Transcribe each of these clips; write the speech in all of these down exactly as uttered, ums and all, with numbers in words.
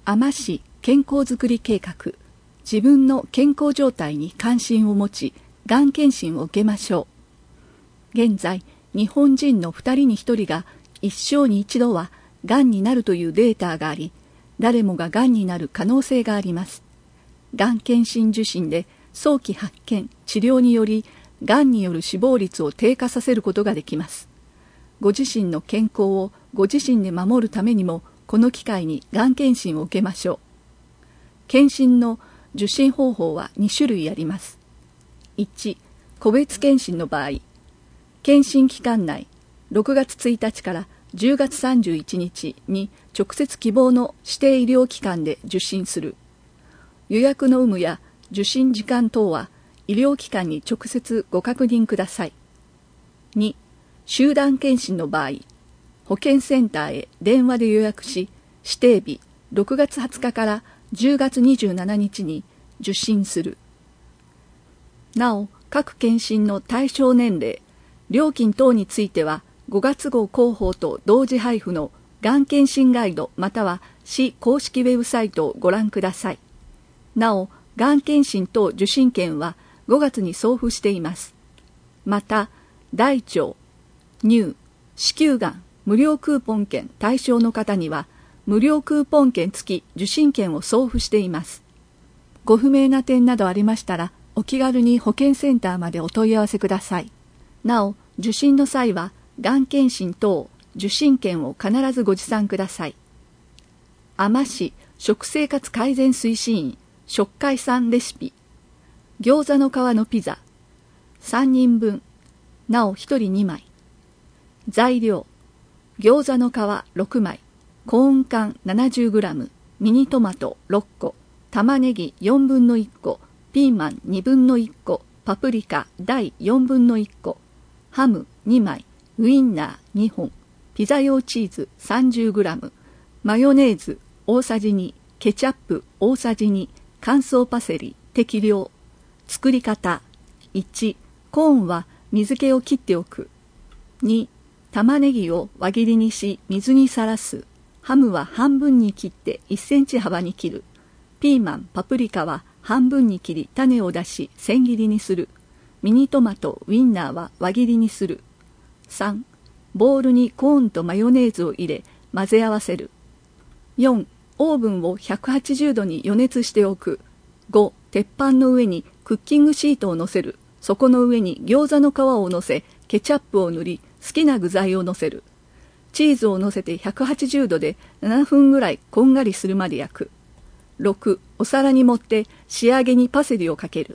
海士市健康づくり計画。自分の健康状態に関心を持ち、がん検診を受けましょう。現在、日本人のふたりにひとりが一生に一度はがんになるというデータがあり、誰もががんになる可能性があります。がん検診受診で早期発見、治療により、がんによる死亡率を低下させることができます。ご自身の健康をご自身で守るためにも、この機会にがん検診を受けましょう。検診の受診方法はに種類あります。いち、個別検診の場合、検診期間内、ろくがつついたちからじゅうがつさんじゅういちにちに直接希望の指定医療機関で受診する。予約の有無や受診時間等は医療機関に直接ご確認ください。に、集団検診の場合、保健センターへ電話で予約し、指定日ろくがつはつかからじゅうがつにじゅうしちにちに受診する。なお、各検診の対象年齢、料金等については、ごがつ号広報と同時配布のがん検診ガイドまたは市公式ウェブサイトをご覧ください。なお、がん検診等受診券はごがつに送付しています。また、大腸、乳、子宮がん無料クーポン券対象の方には、無料クーポン券付き受診券を送付しています。ご不明な点などありましたら、お気軽に保健センターまでお問い合わせください。なお、受診の際は、がん検診等受診券を必ずご持参ください。海士市食生活改善推進員食会さんレシピ。餃子の皮のピザさんにんぶん、なおひとりにまい。材料、餃子の皮ろくまい、コーン缶 ななじゅうグラム、ミニトマトろっこ、玉ねぎよんぶんのいっこ、ピーマンにぶんのいっこ、パプリカだいよんぶんのいっこ、ハムにまい、ウインナーにほん、ピザ用チーズ さんじゅうグラム、マヨネーズ大さじに、ケチャップ大さじに、乾燥パセリ適量。作り方。いち、コーンは水気を切っておく。に、玉ねぎを輪切りにし水にさらす。ハムは半分に切っていっセンチ幅に切る。ピーマン、パプリカは半分に切り種を出し千切りにする。ミニトマト、ウインナーは輪切りにする。さん、ボウルにコーンとマヨネーズを入れ混ぜ合わせる。よん、オーブンをひゃくはちじゅうどに予熱しておく。ご、鉄板の上にクッキングシートを乗せる。そこの上に餃子の皮を乗せ、ケチャップを塗り、好きな具材を乗せる。チーズを乗せてひゃくはちじゅうどでななふんぐらいこんがりするまで焼く。ろく、お皿に盛って仕上げにパセリをかける。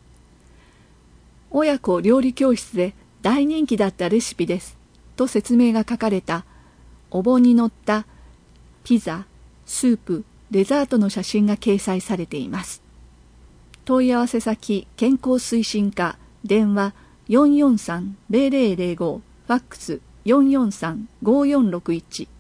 親子料理教室で大人気だったレシピです。と説明が書かれたお盆に載ったピザ、スープ、デザートの写真が掲載されています。問い合わせ先健康推進課、電話 よんよんさんゼロゼロゼロご、ファックス よんよんさんごよんろくいち。